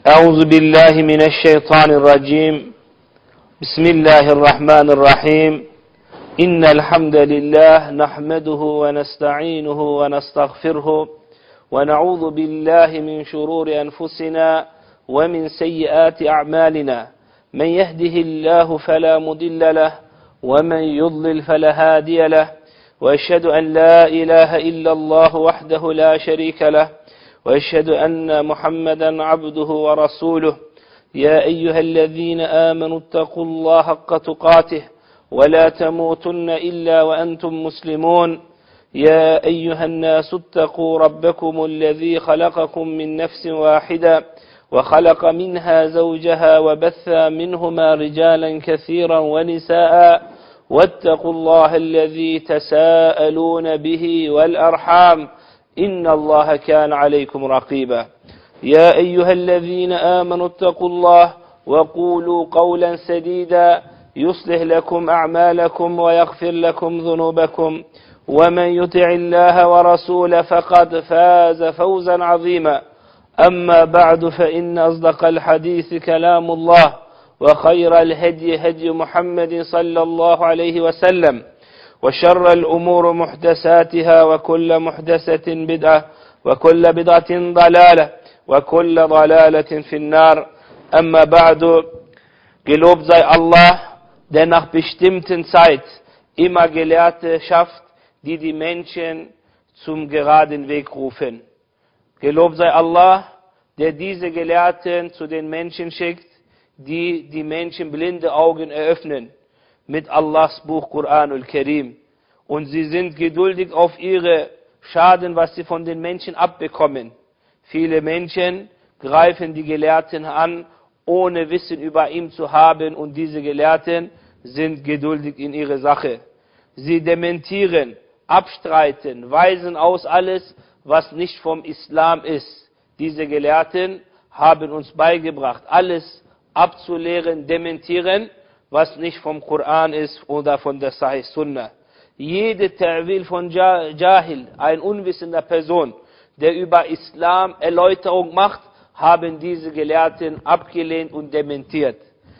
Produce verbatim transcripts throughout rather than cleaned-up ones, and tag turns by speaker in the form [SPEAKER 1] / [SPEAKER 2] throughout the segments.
[SPEAKER 1] أعوذ بالله من الشيطان الرجيم بسم الله الرحمن الرحيم إن الحمد لله نحمده ونستعينه ونستغفره ونعوذ بالله من شرور أنفسنا ومن سيئات أعمالنا من يهده الله فلا مضل له ومن يضلل فلا هادي له وأشهد أن لا إله إلا الله وحده لا شريك له وأشهد أن محمدا عبده ورسوله يا أيها الذين آمنوا اتقوا الله حق تقاته ولا تموتن إلا وأنتم مسلمون يا أيها الناس اتقوا ربكم الذي خلقكم من نفس واحدة وخلق منها زوجها وبث منهما رجالا كثيرا ونساء واتقوا الله الذي تساءلون به والأرحام إن الله كان عليكم رقيبا يا أيها الذين آمنوا اتقوا الله وقولوا قولا سديدا يصلح لكم أعمالكم ويغفر لكم ذنوبكم ومن يطع الله ورسوله فقد فاز فوزا عظيما أما بعد فإن أصدق الحديث كلام الله وخير الهدي هدي محمد صلى الله عليه وسلم وشر الأمور محدثاتها وكل محدثة بدعة وكل بدعة ضلالة وكل ضلالة في النار أما بعد gelobt sei Allah, der nach bestimmten Zeit immer Gelehrte schafft, die die Menschen zum geraden Weg rufen. Gelobt sei Allah, der diese Gelehrten zu den Menschen schickt, die die Menschen blinde Augen eröffnen mit Allahs Buch Koran al-Karim. Und sie sind geduldig auf ihre Schaden, was sie von den Menschen abbekommen. Viele Menschen greifen die Gelehrten an, ohne Wissen über ihn zu haben, und diese Gelehrten sind geduldig in ihre Sache. Sie dementieren, abstreiten, weisen aus alles, was nicht vom Islam ist. Diese Gelehrten haben uns beigebracht, alles abzulehren, dementieren, was nicht vom Koran ist oder von der Sahih Sunnah. Jede Ta'wil von Jahil, ein unwissender Person, der über Islam Erläuterung macht, haben diese Gelehrten abgelehnt und dementiert.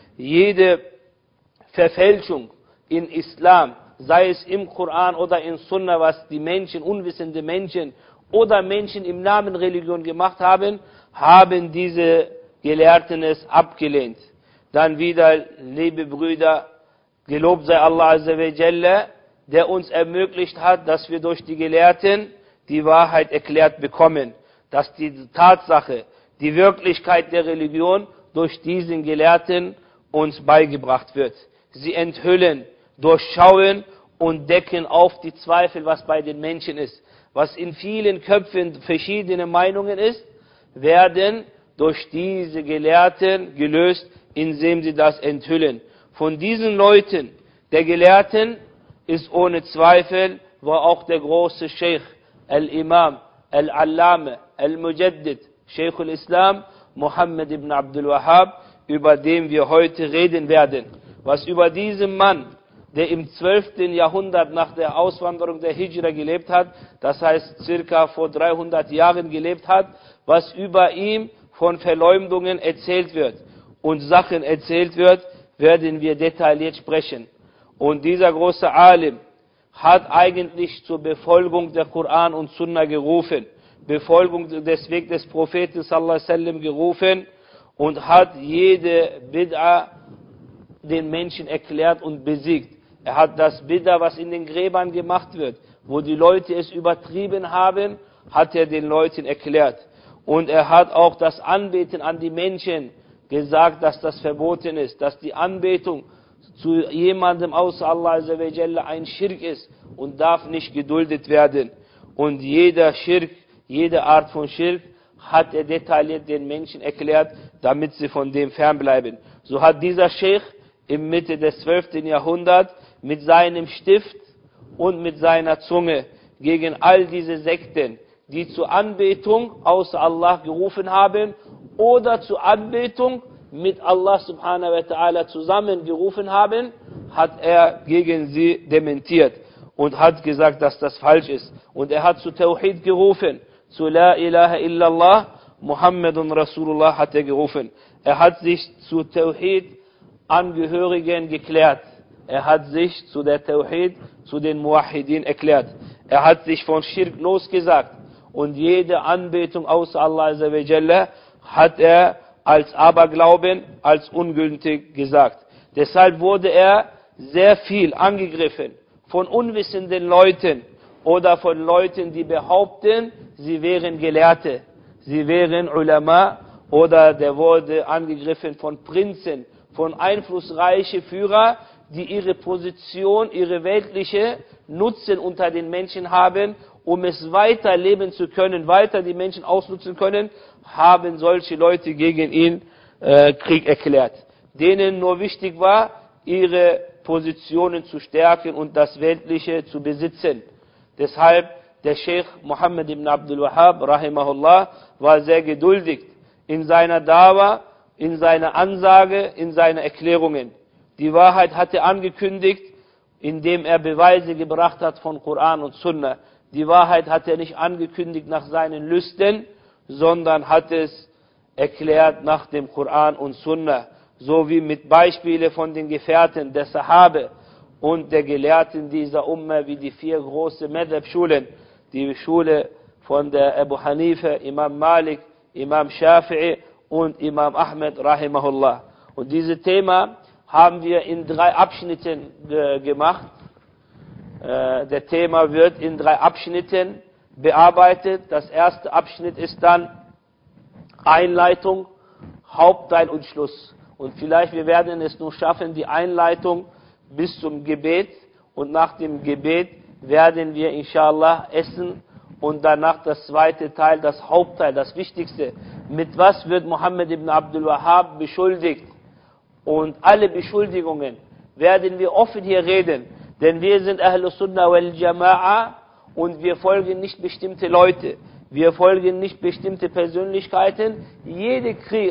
[SPEAKER 1] Jede Verfälschung in Islam, sei es im Koran oder in Sunnah, was die Menschen, unwissende Menschen oder Menschen im Namen Religion gemacht haben, haben diese Gelehrten es abgelehnt. Dann wieder, liebe Brüder, gelobt sei Allah Azza wa Jalla, der uns ermöglicht hat, dass wir durch die Gelehrten die Wahrheit erklärt bekommen, dass die Tatsache, die Wirklichkeit der Religion durch diesen Gelehrten uns beigebracht wird. Sie enthüllen, durchschauen und decken auf die Zweifel, was bei den Menschen ist. Was in vielen Köpfen verschiedene Meinungen ist, werden durch diese Gelehrten gelöst, indem sie das enthüllen. Von diesen Leuten, der Gelehrten, ist ohne Zweifel, war auch der große Sheikh, Al-Imam, Al-Allame, Al-Mujaddid, Sheikh al-Islam, Muhammad ibn Abdul Wahhab, über den wir heute reden werden. Was über diesen Mann, der im zwölften Jahrhundert nach der Auswanderung der Hijra gelebt hat, das heißt circa vor dreihundert Jahren gelebt hat, was über ihn von Verleumdungen erzählt wird und Sachen erzählt wird, werden wir detailliert sprechen. Und dieser große Alim hat eigentlich zur Befolgung der Koran und Sunna gerufen, Befolgung des Wegs des Propheten sallallahu alaihi wasallam gerufen und hat jede Bid'a den Menschen erklärt und besiegt. Er hat das Bid'a, was in den Gräbern gemacht wird, wo die Leute es übertrieben haben, hat er den Leuten erklärt. Und er hat auch das Anbeten an die Menschen gesagt, dass das verboten ist, dass die Anbetung zu jemandem außer Allah Azza wa Jalla ein Schirk ist und darf nicht geduldet werden. Und jeder Schirk, jede Art von Schirk hat er detailliert den Menschen erklärt, damit sie von dem fernbleiben. So hat dieser Sheikh im Mitte des zwölften Jahrhunderts mit seinem Stift und mit seiner Zunge gegen all diese Sekten, die zur Anbetung außer Allah gerufen haben oder zur Anbetung mit Allah subhanahu wa ta'ala zusammengerufen haben, hat er gegen sie dementiert und hat gesagt, dass das falsch ist. Und er hat zu Tawhid gerufen, zu La ilaha illallah Muhammadun Rasulullah hat er gerufen. Er hat sich zu Tawhid Angehörigen geklärt. Er hat sich zu der Tawhid, zu den Muwahhidin erklärt. Er hat sich von Schirk losgesagt. Und jede Anbetung außer Allah Azza wa Jalla hat er als Aberglauben, als ungültig gesagt. Deshalb wurde er sehr viel angegriffen von unwissenden Leuten oder von Leuten, die behaupten, sie wären Gelehrte, sie wären Ulama, oder der wurde angegriffen von Prinzen, von einflussreichen Führern, die ihre Position, ihre weltliche Nutzen unter den Menschen haben, um es weiter leben zu können, weiter die Menschen ausnutzen können, haben solche Leute gegen ihn äh, Krieg erklärt. Denen nur wichtig war, ihre Positionen zu stärken und das Weltliche zu besitzen. Deshalb der Sheikh Muhammad ibn Abdul Wahhab, rahimahullah, war sehr geduldig in seiner Dawa, in seiner Ansage, in seinen Erklärungen. Die Wahrheit hat er angekündigt, indem er Beweise gebracht hat von Koran und Sunna. Die Wahrheit hat er nicht angekündigt nach seinen Lüsten, sondern hat es erklärt nach dem Koran und Sunna. So wie mit Beispielen von den Gefährten der Sahabe und der Gelehrten dieser Umma, wie die vier großen Madhab-Schulen, die Schule von der Abu Hanifa, Imam Malik, Imam Shafi'i und Imam Ahmed, rahimahullah. Und dieses Thema haben wir in drei Abschnitten äh, gemacht. Äh, der Thema wird in drei Abschnitten bearbeitet. Das erste Abschnitt ist dann Einleitung, Hauptteil und Schluss. Und vielleicht wir werden es nur schaffen, die Einleitung bis zum Gebet. Und nach dem Gebet werden wir inshallah essen. Und danach das zweite Teil, das Hauptteil, das Wichtigste. Mit was wird Muhammad ibn Abdul Wahhab beschuldigt? Und alle Beschuldigungen werden wir offen hier reden. Denn wir sind Ahlus Sunnah wal Jama'a und wir folgen nicht bestimmte Leute. Wir folgen nicht bestimmte Persönlichkeiten. Jede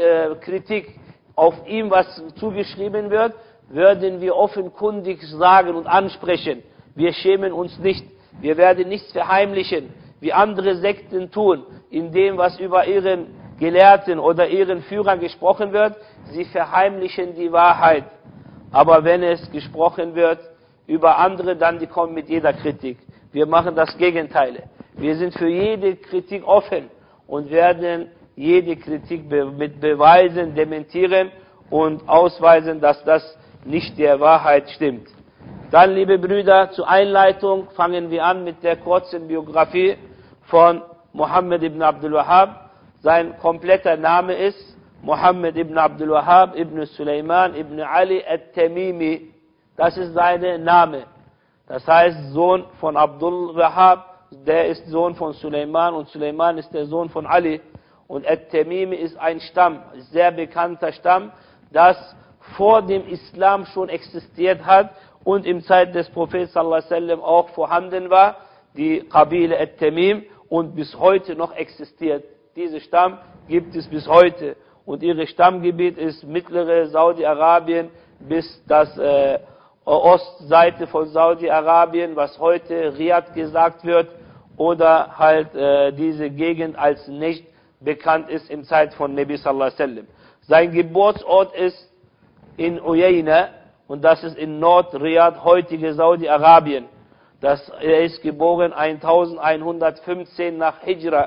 [SPEAKER 1] Kritik auf ihm, was zugeschrieben wird, werden wir offenkundig sagen und ansprechen. Wir schämen uns nicht. Wir werden nichts verheimlichen, wie andere Sekten tun, in dem, was über ihren Gelehrten oder ihren Führer gesprochen wird. Sie verheimlichen die Wahrheit. Aber wenn es gesprochen wird über andere, dann die kommen mit jeder Kritik. Wir machen das Gegenteil. Wir sind für jede Kritik offen und werden jede Kritik mit Beweisen dementieren und ausweisen, dass das nicht der Wahrheit stimmt. Dann, liebe Brüder, zur Einleitung fangen wir an mit der kurzen Biografie von Muhammad ibn Abdul Wahhab. Sein kompletter Name ist Muhammad ibn Abdul Wahhab ibn Sulaiman ibn Ali at-Tamimi. Das ist sein Name. Das heißt Sohn von Abdul Wahhab, der ist Sohn von Sulaiman und Sulaiman ist der Sohn von Ali. Und at-Tamimi ist ein Stamm, ein sehr bekannter Stamm, das vor dem Islam schon existiert hat und im Zeit des Propheten sallallahu alaihi wasallam auch vorhanden war, die Qabile at-Tamim, und bis heute noch existiert. Dieser Stamm gibt es bis heute. Und ihr Stammgebiet ist mittlere Saudi-Arabien bis das äh, Ostseite von Saudi-Arabien, was heute Riyadh gesagt wird, oder halt äh, diese Gegend als nicht bekannt ist im Zeit von Nabi sallallahu alaihi wasallam. Sein Geburtsort ist in Uyayna und das ist in Nord-Riyadh, heutige Saudi-Arabien. Das, er ist geboren elfhundertfünfzehn nach Hijra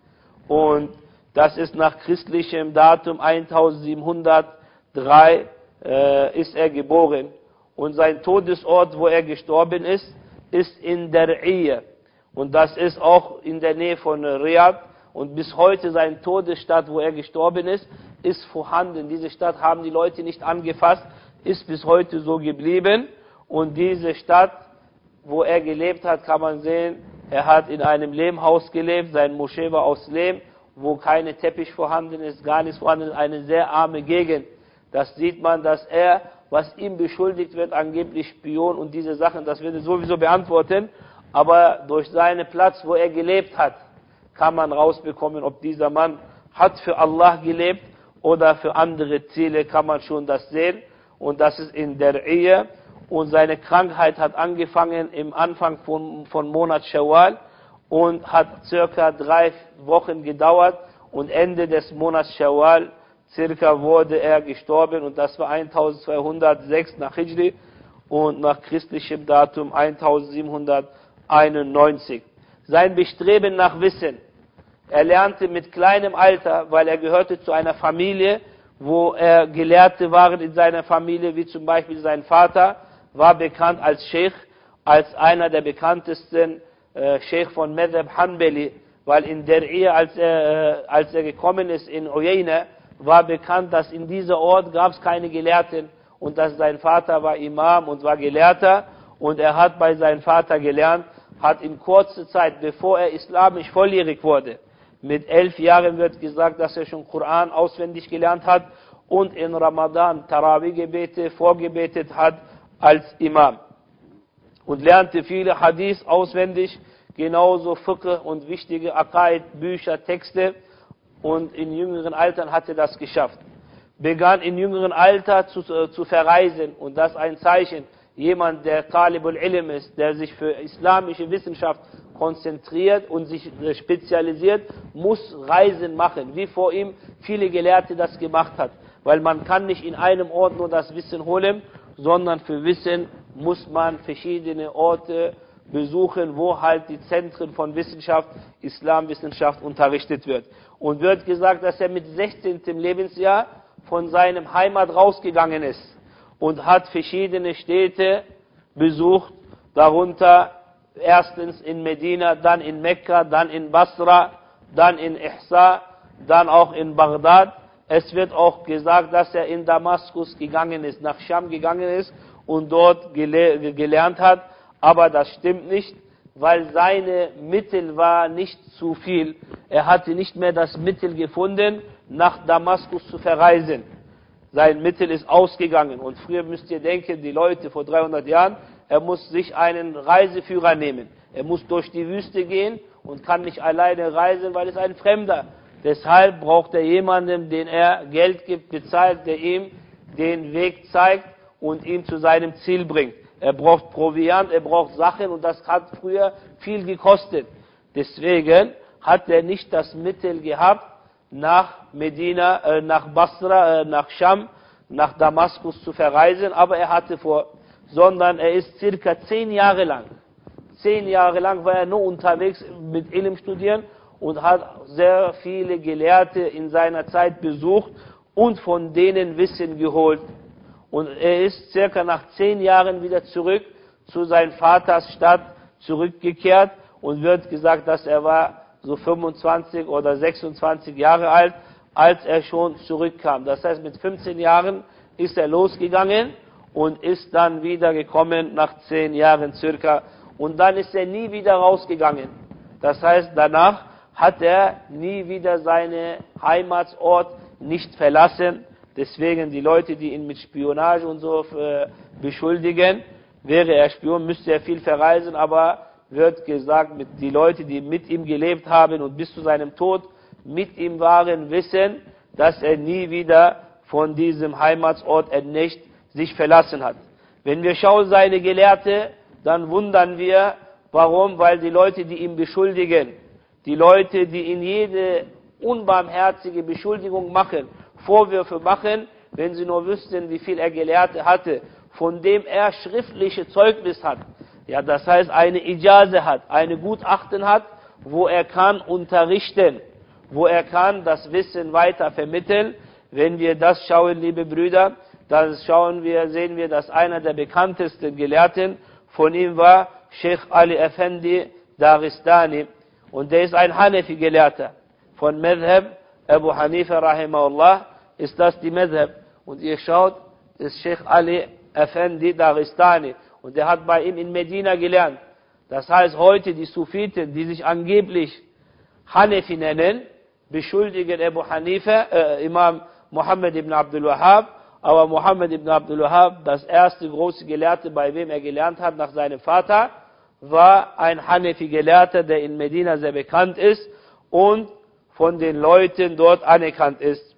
[SPEAKER 1] und das ist nach christlichem Datum eintausendsiebenhundertdrei äh, ist er geboren. Und sein Todesort, wo er gestorben ist, ist in Dar'iyah. Und das ist auch in der Nähe von Riyadh. Und bis heute sein Todesstadt, wo er gestorben ist, ist vorhanden. Diese Stadt haben die Leute nicht angefasst, ist bis heute so geblieben. Und diese Stadt, wo er gelebt hat, kann man sehen, er hat in einem Lehmhaus gelebt, sein Moschee war aus Lehm, wo keine Teppich vorhanden ist, gar nichts vorhanden ist, eine sehr arme Gegend. Das sieht man, dass er, was ihm beschuldigt wird, angeblich Spion und diese Sachen, das wird er sowieso beantworten, aber durch seinen Platz, wo er gelebt hat, kann man rausbekommen, ob dieser Mann hat für Allah gelebt oder für andere Ziele, kann man schon das sehen. Und das ist in der Ehe. Und seine Krankheit hat angefangen im Anfang von, von Monat Shawwal und hat circa drei Wochen gedauert. und Ende des Monats Shawwal circa wurde er gestorben und das war eintausendzweihundertsechs nach Hijri und nach christlichem Datum eintausendsiebenhunderteinundneunzig. Sein Bestreben nach Wissen. Er lernte mit kleinem Alter, weil er gehörte zu einer Familie, wo er Gelehrte waren in seiner Familie, wie zum Beispiel sein Vater, war bekannt als Sheikh, als einer der bekanntesten äh, Sheikh von Madhab Hanbali, weil in der Ehe, als er, äh, als er gekommen ist in Uyayna, war bekannt, dass in diesem Ort gab es keine Gelehrten und dass sein Vater war Imam und war Gelehrter und er hat bei seinem Vater gelernt, hat in kurzer Zeit, bevor er islamisch volljährig wurde, mit elf Jahren wird gesagt, dass er schon Koran auswendig gelernt hat und in Ramadan Tarawih-Gebete vorgebetet hat als Imam. Und lernte viele Hadith auswendig, genauso Fiqh und wichtige Aqaid, Bücher, Texte. Und in jüngeren Altern hat er das geschafft. Begann in jüngeren Alter zu, zu verreisen und das ist ein Zeichen. Jemand, der Talibul Ilm ist, der sich für islamische Wissenschaft konzentriert und sich spezialisiert, muss Reisen machen, wie vor ihm viele Gelehrte das gemacht hat. Weil man kann nicht in einem Ort nur das Wissen holen, sondern für Wissen muss man verschiedene Orte besuchen, wo halt die Zentren von Wissenschaft, Islamwissenschaft unterrichtet wird. Und wird gesagt, dass er mit sechzehnten Lebensjahr von seinem Heimat rausgegangen ist und hat verschiedene Städte besucht, darunter erstens in Medina, dann in Mekka, dann in Basra, dann in Ihsa, dann auch in Bagdad. Es wird auch gesagt, dass er in Damaskus gegangen ist, nach Scham gegangen ist und dort gele gelernt hat, aber das stimmt nicht, weil seine Mittel war nicht zu viel. Er hatte nicht mehr das Mittel gefunden, nach Damaskus zu verreisen. Sein Mittel ist ausgegangen. Und früher müsst ihr denken, die Leute vor dreihundert Jahren, er muss sich einen Reiseführer nehmen. Er muss durch die Wüste gehen und kann nicht alleine reisen, weil es ein Fremder. Deshalb braucht er jemanden, den er Geld gibt, bezahlt, der ihm den Weg zeigt und ihn zu seinem Ziel bringt. Er braucht Proviant, er braucht Sachen und das hat früher viel gekostet. Deswegen hat er nicht das Mittel gehabt, nach Medina, äh, nach Basra, äh, nach Scham, nach Damaskus zu verreisen, aber er hatte vor, sondern er ist circa zehn Jahre lang, zehn Jahre lang war er nur unterwegs mit Ilm studieren und hat sehr viele Gelehrte in seiner Zeit besucht und von denen Wissen geholt. Und er ist circa nach zehn Jahren wieder zurück zu seinem Vaters Stadt zurückgekehrt und wird gesagt, dass er war so fünfundzwanzig oder sechsundzwanzig Jahre alt, als er schon zurückkam. Das heißt, mit fünfzehn Jahren ist er losgegangen und ist dann wieder gekommen nach zehn Jahren circa. Und dann ist er nie wieder rausgegangen. Das heißt, danach hat er nie wieder seinen Heimatsort nicht verlassen. Deswegen die Leute, die ihn mit Spionage und so äh, beschuldigen, wäre er Spion, müsste er viel verreisen, aber wird gesagt, mit die Leute, die mit ihm gelebt haben und bis zu seinem Tod mit ihm waren, wissen, dass er nie wieder von diesem Heimatsort nicht sich verlassen hat. Wenn wir schauen seine Gelehrte, dann wundern wir, warum? Weil die Leute, die ihn beschuldigen, die Leute, die ihn jede unbarmherzige Beschuldigung machen, Vorwürfe machen, wenn sie nur wüssten, wie viel er Gelehrte hatte, von dem er schriftliche Zeugnis hat, ja, das heißt, eine Ijaze hat, eine Gutachten hat, wo er kann unterrichten, wo er kann das Wissen weiter vermitteln. Wenn wir das schauen, liebe Brüder, dann schauen wir, sehen wir, dass einer der bekanntesten Gelehrten von ihm war Sheikh Ali Effendi Dagestani. Und der ist ein Hanafi-Gelehrter. Von Madhab Abu Hanifa rahimahullah ist das die Madhab. Und ihr schaut, ist Sheikh Ali Effendi Dagestani. Und er hat bei ihm in Medina gelernt. Das heißt, heute die Sufiten, die sich angeblich Hanafi nennen, beschuldigen Abu Hanifa, äh, Imam Muhammad ibn Abdul Wahhab, aber Muhammad ibn Abdul Wahhab, das erste große Gelehrte, bei wem er gelernt hat, nach seinem Vater, war ein Hanafi-Gelehrter, der in Medina sehr bekannt ist und von den Leuten dort anerkannt ist.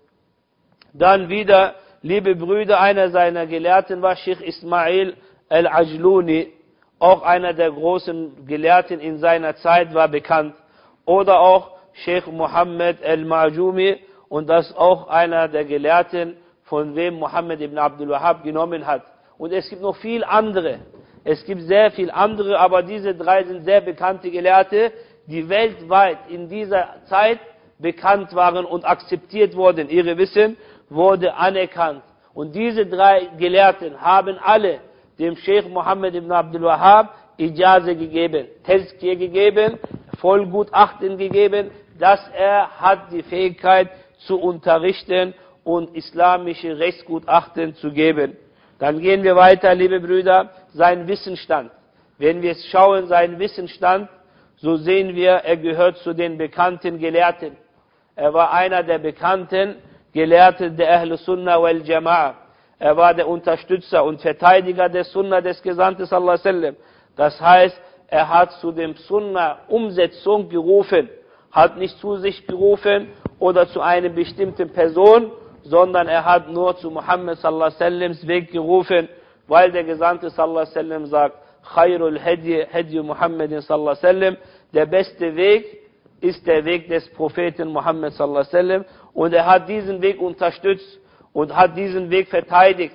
[SPEAKER 1] Dann wieder, liebe Brüder, einer seiner Gelehrten war Sheikh Ismail Al-Ajluni, auch einer der großen Gelehrten in seiner Zeit, war bekannt. Oder auch Sheikh Muhammad al-Ma'jumi, und das ist auch einer der Gelehrten, von wem Muhammad ibn Abdul Wahhab genommen hat. Und es gibt noch viel andere. Es gibt sehr viel andere, aber diese drei sind sehr bekannte Gelehrte, die weltweit in dieser Zeit bekannt waren und akzeptiert wurden. Ihre Wissen wurde anerkannt. Und diese drei Gelehrten haben alle dem Sheikh Muhammad ibn Abdul Wahhab Ijaze gegeben, Tezkiye gegeben, Vollgutachten gegeben, dass er hat die Fähigkeit zu unterrichten und islamische Rechtsgutachten zu geben. Dann gehen wir weiter, liebe Brüder, sein Wissensstand. Wenn wir schauen, sein Wissensstand, so sehen wir, er gehört zu den bekannten Gelehrten. Er war einer der bekannten Gelehrten der Ahl Sunnah wal Jama'a. Er war der Unterstützer und Verteidiger der Sunnah des Gesandten sallallahu alaihi wasallam. Das heißt, er hat zu dem Sunnah-Umsetzung gerufen, hat nicht zu sich gerufen oder zu einer bestimmten Person, sondern er hat nur zu Muhammad sallallahu alaihi wasallams Weg gerufen, weil der Gesandte sallallahu alaihi wasallam sagt, Khairul Hadi, Hadi Muhammadin sallallahu alaihi wasallam, der beste Weg ist der Weg des Propheten Muhammad sallallahu alaihi wasallam, und er hat diesen Weg unterstützt und hat diesen Weg verteidigt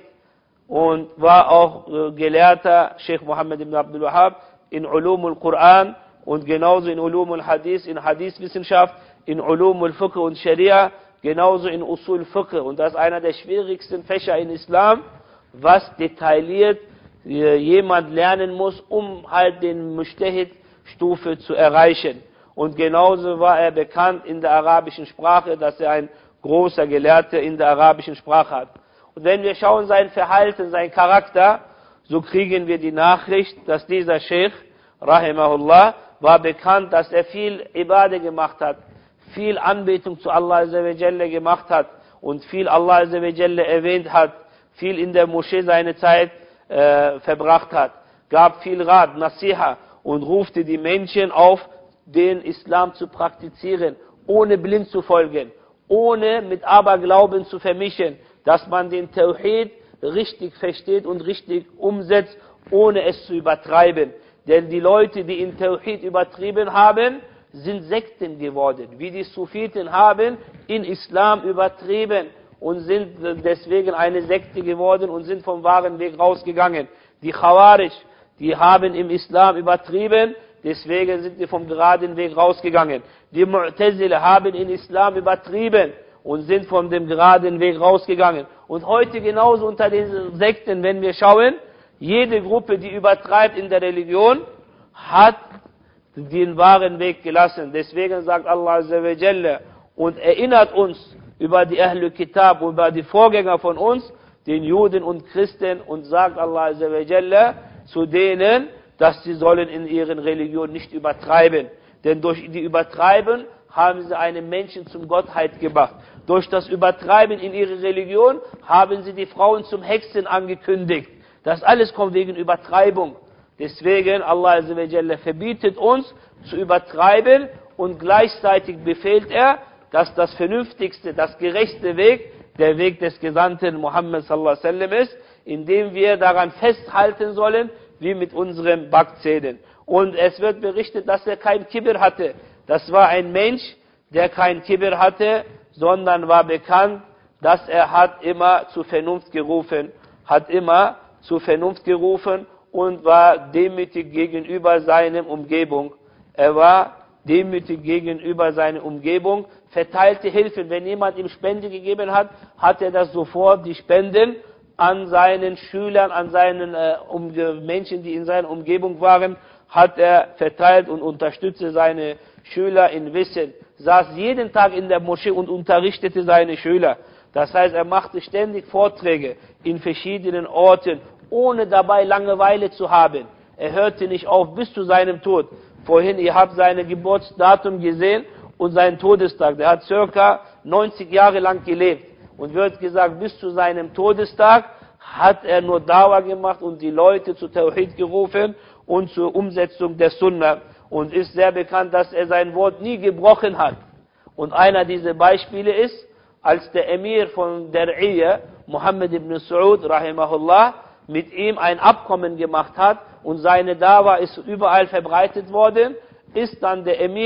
[SPEAKER 1] und war auch äh, Gelehrter, Sheikh Muhammad ibn Abdul Wahhab, in Ulum al-Quran und genauso in Ulum al-Hadith, in Hadithwissenschaft, in Ulum al-Fiqh und Scharia, genauso in Usul Fiqh. Und das ist einer der schwierigsten Fächer in Islam, was detailliert äh, jemand lernen muss, um halt den Mujtahid-Stufe zu erreichen. Und genauso war er bekannt in der arabischen Sprache, dass er ein großer Gelehrter in der arabischen Sprache hat. Und wenn wir schauen sein Verhalten, sein Charakter, so kriegen wir die Nachricht, dass dieser Sheikh, rahimahullah, war bekannt, dass er viel Ibadah gemacht hat, viel Anbetung zu Allah Azza wa Jalla gemacht hat und viel Allah Azza wa Jalla erwähnt hat, viel in der Moschee seine Zeit äh, verbracht hat, gab viel Rat, Nasiha und rufte die Menschen auf, den Islam zu praktizieren, ohne blind zu folgen, ohne mit Aberglauben zu vermischen, dass man den Tawhid richtig versteht und richtig umsetzt, ohne es zu übertreiben. Denn die Leute, die in Tawhid übertrieben haben, sind Sekten geworden, wie die Sufiten haben in Islam übertrieben und sind deswegen eine Sekte geworden und sind vom wahren Weg rausgegangen. Die Khawarij, die haben im Islam übertrieben, deswegen sind sie vom geraden Weg rausgegangen. Die Mu'tazila haben in Islam übertrieben und sind von dem geraden Weg rausgegangen. Und heute genauso unter den Sekten, wenn wir schauen, jede Gruppe, die übertreibt in der Religion, hat den wahren Weg gelassen. Deswegen sagt Allah Azza wa Jalla und erinnert uns über die Ahlul Kitab, über die Vorgänger von uns, den Juden und Christen, und sagt Allah Azza wa Jalla zu denen, dass sie sollen in ihren Religionen nicht übertreiben. Denn durch die Übertreiben haben sie einen Menschen zum Gottheit gemacht. Durch das Übertreiben in ihrer Religion haben sie die Frauen zum Hexen angekündigt. Das alles kommt wegen Übertreibung. Deswegen Allah Azza wa Jalla verbietet uns zu übertreiben und gleichzeitig befiehlt er, dass das vernünftigste, das gerechte Weg der Weg des Gesandten Muhammad sallallahu alaihi wasallam ist, indem wir daran festhalten sollen, wie mit unseren Backzähnen. Und es wird berichtet, dass er kein Kibir hatte. Das war ein Mensch, der kein Kibir hatte, sondern war bekannt, dass er hat immer zur Vernunft gerufen, hat immer zur Vernunft gerufen und war demütig gegenüber seiner Umgebung. Er war demütig gegenüber seiner Umgebung, verteilte Hilfen. Wenn jemand ihm Spende gegeben hat, hat er das sofort, die Spenden, an seinen Schülern, an seinen äh, um, Menschen, die in seiner Umgebung waren, hat er verteilt und unterstützte seine Schüler in Wissen. Saß jeden Tag in der Moschee und unterrichtete seine Schüler. Das heißt, er machte ständig Vorträge in verschiedenen Orten, ohne dabei Langeweile zu haben. Er hörte nicht auf bis zu seinem Tod. Vorhin, ihr habt sein Geburtsdatum gesehen und seinen Todestag. Der hat circa neunzig Jahre lang gelebt. Und wird gesagt, bis zu seinem Todestag hat er nur Dawa gemacht und die Leute zu Tawhid gerufen und zur Umsetzung der Sunnah. Und ist sehr bekannt, dass er sein Wort nie gebrochen hat. Und einer dieser Beispiele ist, als der Emir von Dar'iyya, Muhammad ibn Saud, rahimahullah, mit ihm ein Abkommen gemacht hat und seine Dawa ist überall verbreitet worden, ist dann der Emir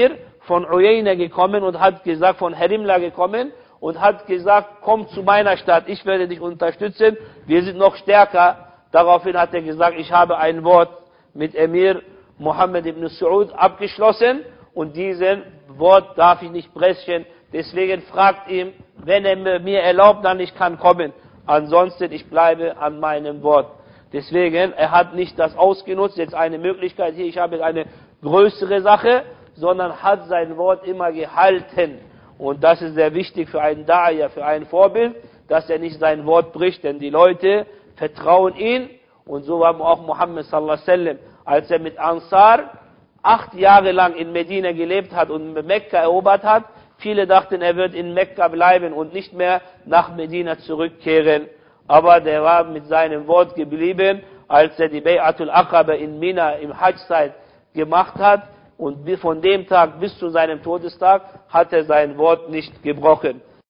[SPEAKER 1] von Uyayna gekommen und hat gesagt, von Herimla gekommen und hat gesagt, komm zu meiner Stadt, ich werde dich unterstützen, wir sind noch stärker. Daraufhin hat er gesagt, ich habe ein Wort mit Emir Mohammed ibn Saud abgeschlossen und diesen Wort darf ich nicht brechen. Deswegen fragt ihm, wenn er mir erlaubt, dann ich kann kommen. Ansonsten, ich bleibe an meinem Wort. Deswegen, er hat nicht das ausgenutzt, jetzt eine Möglichkeit hier, ich habe eine größere Sache, sondern hat sein Wort immer gehalten. Und das ist sehr wichtig für einen Da'iyah, für ein Vorbild, dass er nicht sein Wort bricht, denn die Leute vertrauen ihn. Und so war auch Muhammad sallallahu alaihi wasallam, als er mit Ansar acht Jahre lang in Medina gelebt hat und Mekka erobert hat. Viele dachten, er wird in Mekka bleiben und nicht mehr nach Medina zurückkehren. Aber der war mit seinem Wort geblieben, als er die Bay'atul Aqaba in Mina im Hajj-Zeit gemacht hat. Und von dem Tag bis zu seinem Todestag hat er sein Wort nicht gebrochen.